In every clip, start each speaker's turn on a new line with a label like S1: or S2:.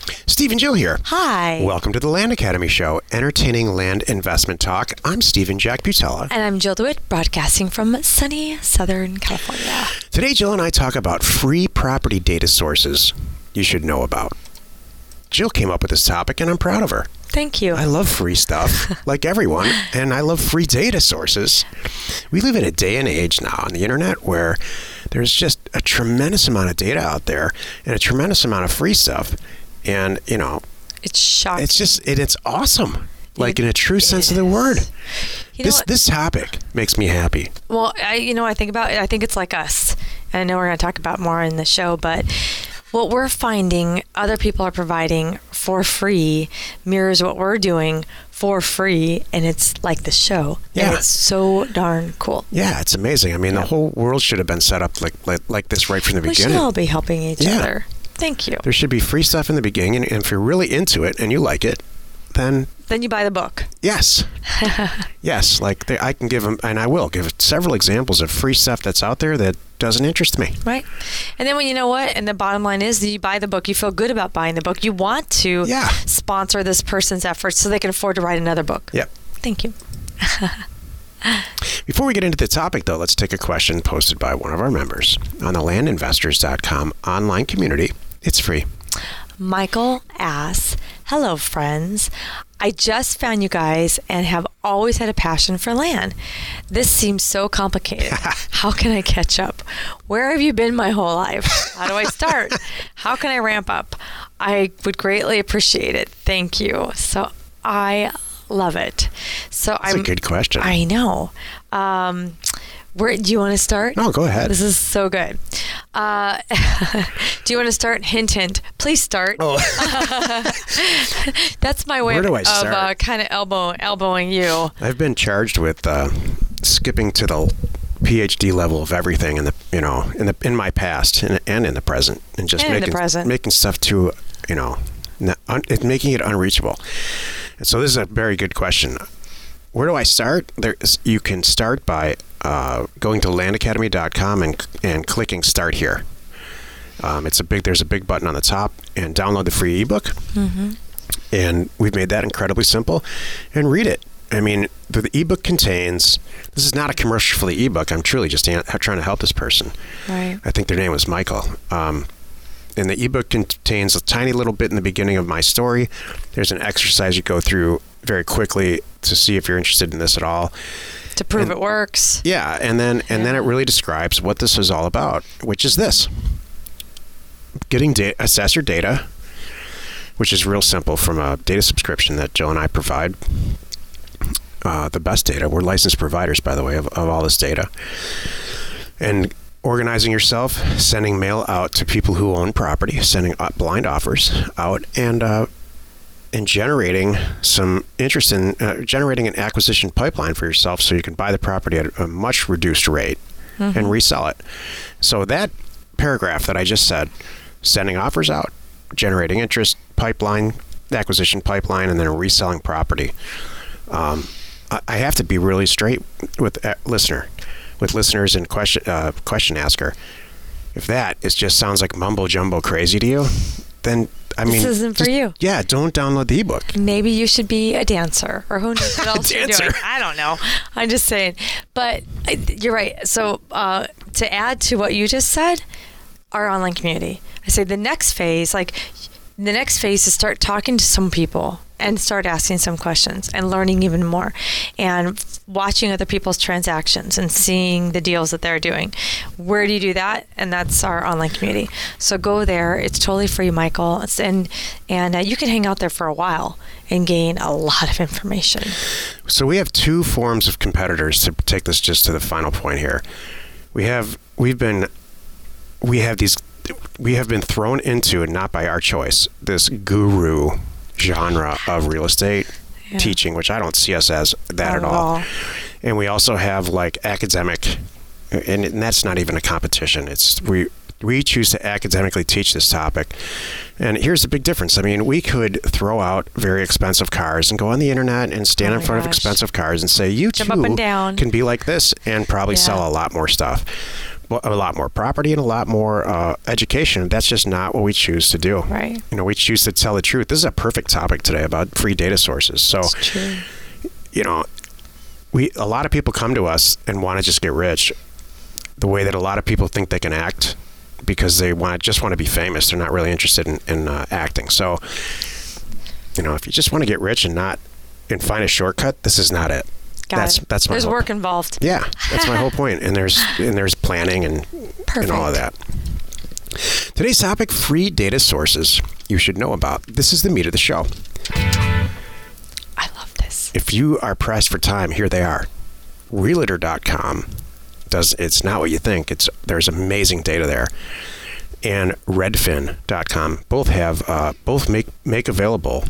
S1: Steve and Jill here.
S2: Hi.
S1: Welcome to the Land Academy Show, entertaining land investment talk. I'm Stephen Jack Butella.
S2: And I'm Jill DeWitt, broadcasting from sunny Southern California.
S1: Today, Jill and I talk about free property data sources you should know about. Jill came up with this topic, and I'm proud of her.
S2: Thank you.
S1: I love free stuff, like everyone, and I love free data sources. We live in a day and age now on the internet where there's just a tremendous amount of data out there and a tremendous amount of free stuff. And, you know,
S2: it's shocking.
S1: It's awesome. Like in a true sense of the word. This topic makes me happy.
S2: Well, I think about it. I think it's like us. And I know we're going to talk about more in the show, but what we're finding other people are providing for free mirrors what we're doing for free, and it's like the show.
S1: Yeah.
S2: And it's so darn cool.
S1: Yeah, it's amazing. I mean, the whole world should have been set up like this right from the beginning.
S2: We should all be helping each other. Thank you.
S1: There should be free stuff in the beginning, and if you're really into it and you like it, then
S2: you buy the book.
S1: Yes. Yes, I can give them, and I will give several examples of free stuff that's out there that doesn't interest me.
S2: Right. And then you know what? And the bottom line is that you buy the book, you feel good about buying the book. You want to sponsor this person's efforts so they can afford to write another book.
S1: Yep.
S2: Thank you.
S1: Before we get into the topic, though, let's take a question posted by one of our members on the landinvestors.com online community. It's free.
S2: Michael asks, "Hello, friends. I just found you guys and have always had a passion for land. This seems so complicated. How can I catch up? Where have you been my whole life? How do I start? How can I ramp up? I would greatly appreciate it. Thank you." So I love it. So
S1: That's a good question.
S2: I know. Where do you want to start?
S1: No, go ahead.
S2: This is so good. Do you want to start? Hint, hint. Please start.
S1: Oh.
S2: That's my way of kind of elbowing you.
S1: I've been charged with skipping to the PhD level of everything in my past and in the present, and just making stuff too, making it unreachable. And so this is a very good question. Where do I start? You can start by going to landacademy.com and clicking Start Here. There's a big button on the top, and download the free ebook. Mm-hmm. And we've made that incredibly simple. And read it. I mean, the ebook contains. This is not a commercial for the ebook. I'm truly just trying to help this person.
S2: Right.
S1: I think their name was Michael. And the ebook contains a tiny little bit in the beginning of my story. There's an exercise you go through very quickly to see if you're interested in this at all.
S2: To prove it works.
S1: Yeah, and then it really describes what this is all about, which is this. Assess your data, which is real simple from a data subscription that Jill and I provide. The best data. We're licensed providers, by the way, of all this data. And organizing yourself, sending mail out to people who own property, sending blind offers out, and generating some interest in generating an acquisition pipeline for yourself so you can buy the property at a much reduced rate and resell it. So that paragraph that I just said, sending offers out, generating interest, pipeline, acquisition pipeline, and then reselling property. I have to be really straight with listeners and question asker. If that just sounds like mumbo jumbo crazy to you, then
S2: this isn't for you.
S1: Yeah, don't download the ebook.
S2: Maybe you should be a dancer, or who knows what else you're doing. I don't know. I'm just saying. But you're right. So to add to what you just said, our online community. I say the next phase is start talking to some people and start asking some questions and learning even more and watching other people's transactions and seeing the deals that they're doing. Where do you do that? And that's our online community. So go there. It's totally free, Michael. And you can hang out there for a while and gain a lot of information.
S1: So we have two forms of competitors, to take this just to the final point here. We have been thrown into, and not by our choice, this guru genre of real estate teaching, which I don't see us as that at all. And we also have academic, and that's not even a competition. It's we choose to academically teach this topic. And here's the big difference. I mean, we could throw out very expensive cars and go on the internet and stand in front of expensive cars and say, you
S2: jump
S1: too
S2: up and down.
S1: can be like this and probably sell a lot more stuff. a lot more property and a lot more education. That's just not what we choose to do.
S2: Right.
S1: We choose to tell the truth. This is a perfect topic today about free data sources. So,
S2: It's true.
S1: A lot of people come to us and want to just get rich the way that a lot of people think they can act because they just want to be famous. They're not really interested in acting. So, if you just want to get rich and find a shortcut, this is not it. That's my
S2: There's
S1: whole
S2: work involved.
S1: Yeah, that's my whole point. And there's planning and all of that. Today's topic, free data sources you should know about. This is the meat of the show.
S2: I love this.
S1: If you are pressed for time, here they are. Realtor.com it's not what you think. There's amazing data there. And Redfin.com both make available.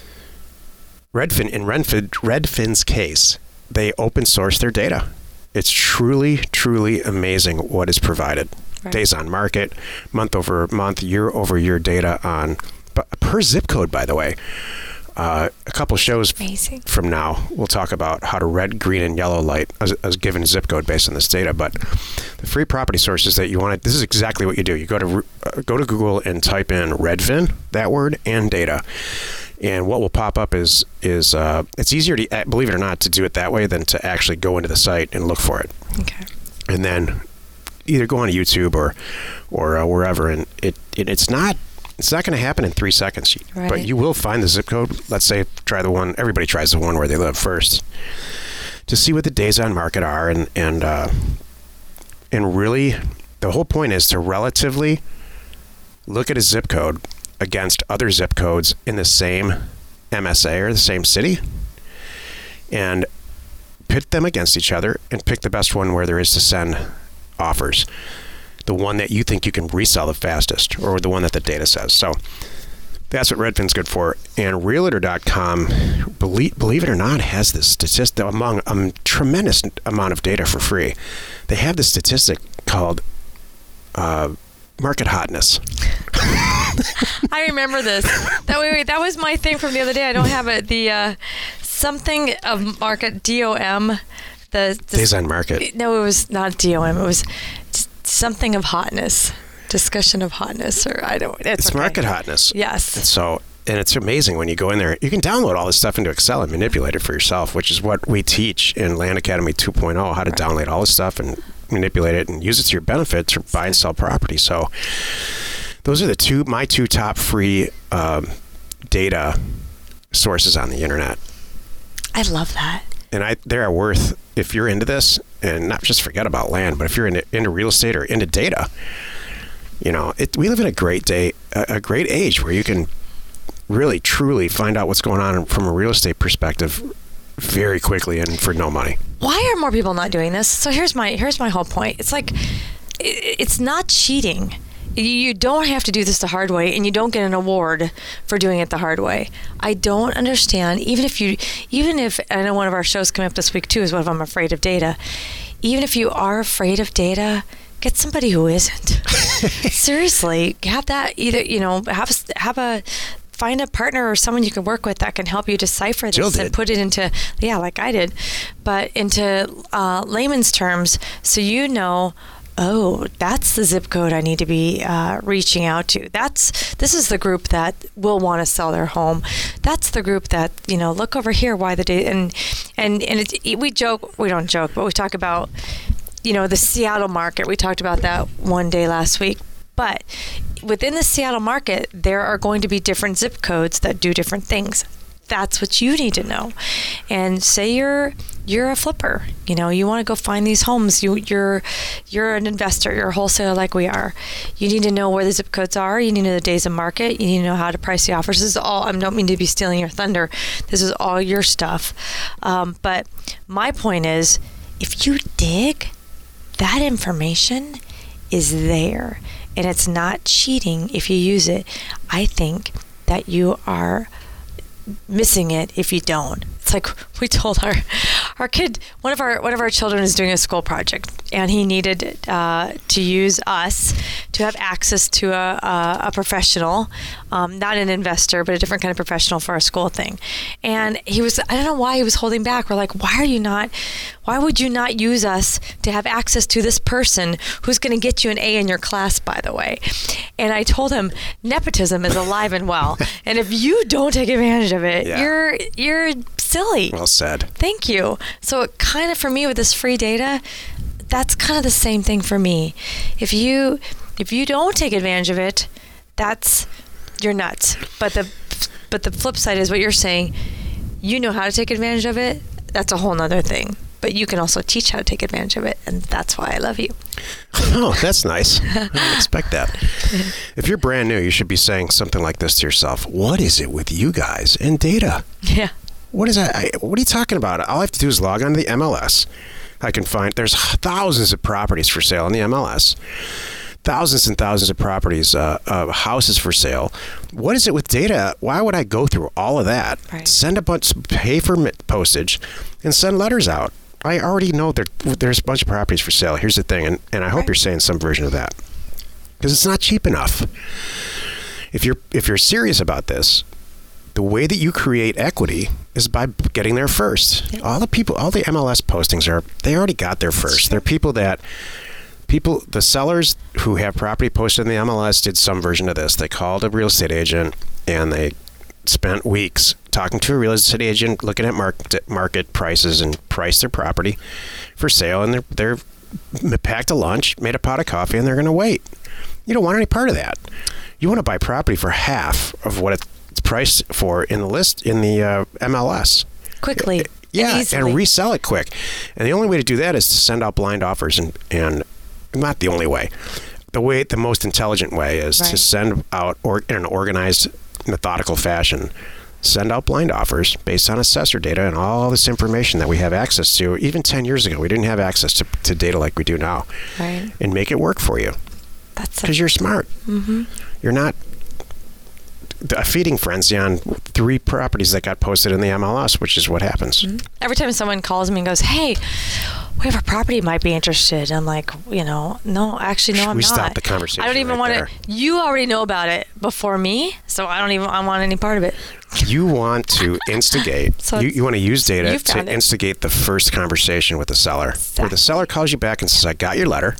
S1: Redfin's case, they open source their data. It's truly, truly amazing what is provided. Right. Days on market, month over month, year over year data per zip code, by the way. A couple shows from now, we'll talk about how to red, green, and yellow light as given zip code based on this data. But the free property sources that you want, this is exactly what you do. You go to Google and type in Redfin, that word, and data. And what will pop up is it's easier to, believe it or not, to do it that way than to actually go into the site and look for it.
S2: Okay.
S1: And then either go on YouTube or wherever, and it's not going to happen in 3 seconds. Right. But you will find the zip code. Let's say everybody tries the one where they live first to see what the days on market are, and really the whole point is to relatively look at a zip code against other zip codes in the same MSA or the same city and pit them against each other and pick the best one where there is to send offers. The one that you think you can resell the fastest, or the one that the data says. So that's what Redfin's good for. And Realtor.com, believe it or not, has this statistic among a tremendous amount of data for free. They have this statistic called market hotness.
S2: I remember this. That was my thing from the other day. I don't have it. The something of market, DOM. The
S1: days on market.
S2: No, it was not DOM. It was something of hotness. Discussion of hotness, or I don't. It's okay.
S1: Market hotness.
S2: Yes.
S1: And it's amazing when you go in there. You can download all this stuff into Excel and manipulate it for yourself, which is what we teach in Land Academy 2.0, how to download all this stuff and manipulate it and use it to your benefit to buy and sell property. So those are my two top free data sources on the internet.
S2: I love that.
S1: And they are worth, if you're into this, and not just forget about land, but if you're into real estate or into data, we live in a great age where you can really, truly find out what's going on from a real estate perspective very quickly and for no money.
S2: Why are more people not doing this? So here's my whole point. It's like, it's not cheating. You don't have to do this the hard way, and you don't get an award for doing it the hard way. I don't understand. Even if I know one of our shows coming up this week too is what if I'm afraid of data. Even if you are afraid of data, get somebody who isn't. Seriously, have that find a partner or someone you can work with that can help you decipher this and put it into, like I did, but into layman's terms, so oh, that's the zip code I need to be reaching out to. This is the group that will want to sell their home. That's the group that, look over here, why the data, and we don't joke, but we talk about, the Seattle market. We talked about that one day last week. But within the Seattle market, there are going to be different zip codes that do different things. That's what you need to know. And say you're a flipper, you want to go find these homes. You're an investor, you're a wholesaler like we are. You need to know where the zip codes are. You need to know the days of market. You need to know how to price the offers. This is all, I don't mean to be stealing your thunder. This is all your stuff. But my point is, if you dig, that information is there. And it's not cheating if you use it. I think that you are missing it if you don't. It's like we told our kid, one of our children is doing a school project, and he needed to use us to have access to a professional, not an investor, but a different kind of professional for our school thing. And he was, I don't know why he was holding back. We're like, why would you not use us to have access to this person who's going to get you an A in your class, by the way? And I told him, nepotism is alive and well. And if you don't take advantage of it, you're silly.
S1: Well said.
S2: Thank you. So it kind of, for me, with this free data, that's kind of the same thing for me. If you don't take advantage of it, you're nuts. But the flip side is what you're saying. You know how to take advantage of it. That's a whole nother thing. But you can also teach how to take advantage of it, and that's why I love you.
S1: Oh, that's nice. I didn't expect that. If you're brand new, you should be saying something like this to yourself. What is it with you guys and data?
S2: Yeah.
S1: What is that? What are you talking about? All I have to do is log on to the MLS. I can find, there's thousands of properties for sale in the MLS. Thousands and thousands of properties, houses for sale. What is it with data? Why would I go through all of that?
S2: Right.
S1: Send a bunch, pay for postage, and send letters out. I already know there's a bunch of properties for sale. Here's the thing, and I hope you're saying some version of that, because it's not cheap enough. If you're serious about this, the way that you create equity is by getting there first. Yep. All the MLS postings they already got there first. They're the sellers who have property posted in the MLS did some version of this. They called a real estate agent and they spent weeks talking to a real estate agent, looking at market prices and priced their property for sale. And they're packed a lunch, made a pot of coffee, and they're going to wait. You don't want any part of that. You want to buy property for half of what it's priced for in the MLS.
S2: Quickly.
S1: Yeah,
S2: and
S1: resell it quick. And the only way to do that is to send out blind offers, and not the only way. The most intelligent way is to send out, in an organized, methodical fashion, send out blind offers based on assessor data and all this information that we have access to. Even 10 years ago, we didn't have access to data like we do now.
S2: Right.
S1: And make it work for you. Because you're smart. Mm-hmm. You're not a feeding frenzy on 3 properties that got posted in the MLS, which is what happens.
S2: Mm-hmm. Every time someone calls me and goes, hey, we have a property might be interested. I'm like, no, actually, no, I'm not.
S1: We stop the conversation.
S2: I don't even want to. You already know about it before me, so I want any part of it.
S1: You want to instigate. You want to use data to instigate the first conversation with the seller. Exactly. Where the seller calls you back and says, I got your letter.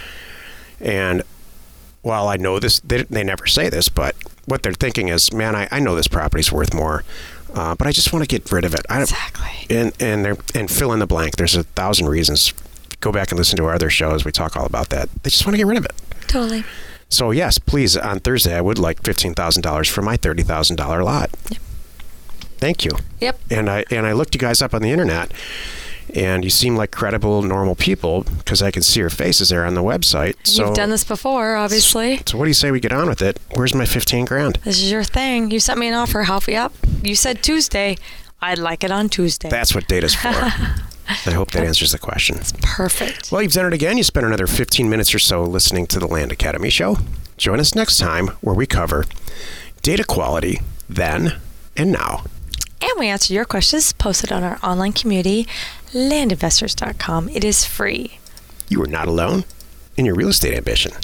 S1: And while I know this, they never say this, but what they're thinking is, man, I know this property's worth more. But I just want to get rid of it.
S2: Exactly.
S1: And fill in the blank. There's 1,000 reasons. Go back and listen to our other shows. We talk all about that. They just want to get rid of it.
S2: Totally.
S1: So yes, please, on Thursday, I would like $15,000 for my $30,000 lot.
S2: Yep.
S1: Thank you.
S2: Yep.
S1: And I looked you guys up on the internet, and you seem like credible, normal people because I can see your faces there on the website.
S2: You've done this before, obviously.
S1: So what do you say we get on with it? Where's my $15,000?
S2: This is your thing. You sent me an offer. Yep. You said Tuesday. I'd like it on Tuesday.
S1: That's what data's for. I hope that answers the question.
S2: It's perfect.
S1: Well, you've done it again. You spent another 15 minutes or so listening to the Land Academy Show. Join us next time where we cover data quality then and now.
S2: And we answer your questions posted on our online community, landinvestors.com. It is free.
S1: You are not alone in your real estate ambition.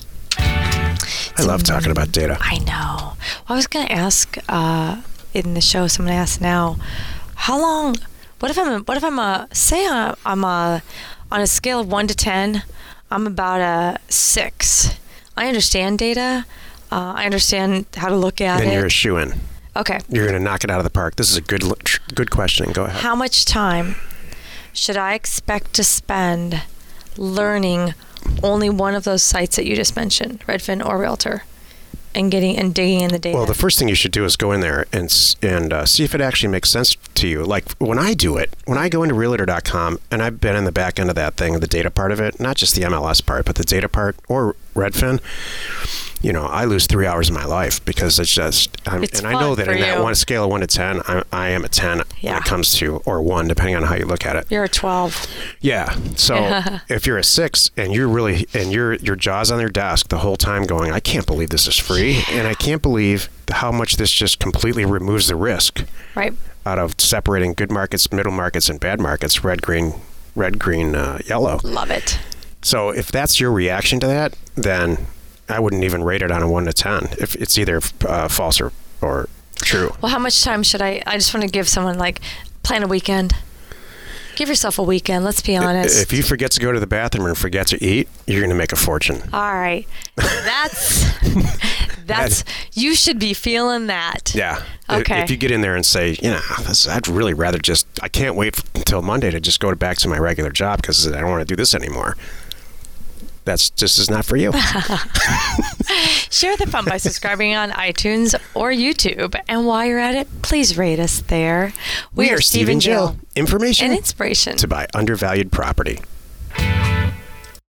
S1: I love talking about data.
S2: I know. Well, I was going to ask in the show, someone asked now, how long, what if I'm on a scale of 1 to 10, I'm about a 6. I understand data. I understand how to look at it.
S1: Then you're a shoo-in.
S2: Okay.
S1: You're going to knock it out of the park. This is a good question. Go ahead.
S2: How much time should I expect to spend learning only one of those sites that you just mentioned, Redfin or Realtor, and digging in the data?
S1: Well, the first thing you should do is go in there and see if it actually makes sense to you. Like when I do it, when I go into Realtor.com, and I've been in the back end of that thing, the data part of it, not just the MLS part, but the data part or Redfin. I lose 3 hours of my life because it's just, I know that in that scale of 1 to 10, I am a 10 when it comes to, or 1, depending on how you look at it.
S2: You're a 12.
S1: Yeah. So if you're a 6 and your jaw's on your desk the whole time going, I can't believe this is free. And I can't believe how much this just completely removes the risk.
S2: Right.
S1: Out of separating good markets, middle markets, and bad markets, red, green, yellow.
S2: Love it.
S1: So if that's your reaction to that, then I wouldn't even rate it on a 1 to 10 if it's either false or true.
S2: Well, how much time should I just want to give someone, like, plan a weekend. Give yourself a weekend, let's be honest.
S1: If you forget to go to the bathroom and forget to eat, you're going to make a fortune.
S2: All right. That's you should be feeling that.
S1: Yeah.
S2: Okay.
S1: If you get in there and say, I'd really rather I can't wait until Monday to just go back to my regular job because I don't want to do this anymore. That's just is not for you.
S2: Share the fun by subscribing on iTunes or YouTube. And while you're at it, please rate us there.
S1: We are Steve and Jill. Information
S2: and inspiration
S1: to buy undervalued property.